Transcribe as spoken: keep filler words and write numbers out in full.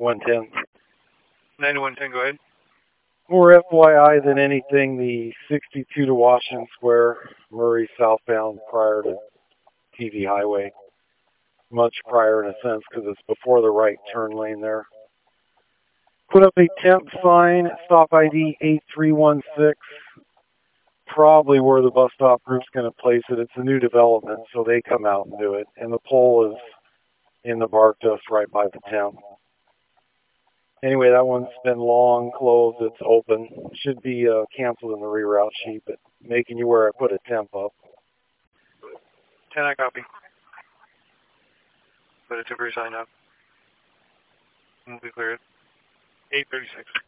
one ten. nine to one ten, go ahead. More F Y I than anything, the sixty-two to Washington Square, Murray southbound prior to T V Highway. Much prior in a sense because it's before the right turn lane there. Put up a temp sign, stop I D eight three one six. Probably where the bus stop group's going to place it. It's a new development, so they come out and do it. And the pole is in the bark dust right by the temp. Anyway, that one's been long closed. It's open. Should be uh, canceled in the reroute sheet, but making you where I put a temp up. ten, I copy. Put a temporary sign up. We'll be cleared. eight thirty-six.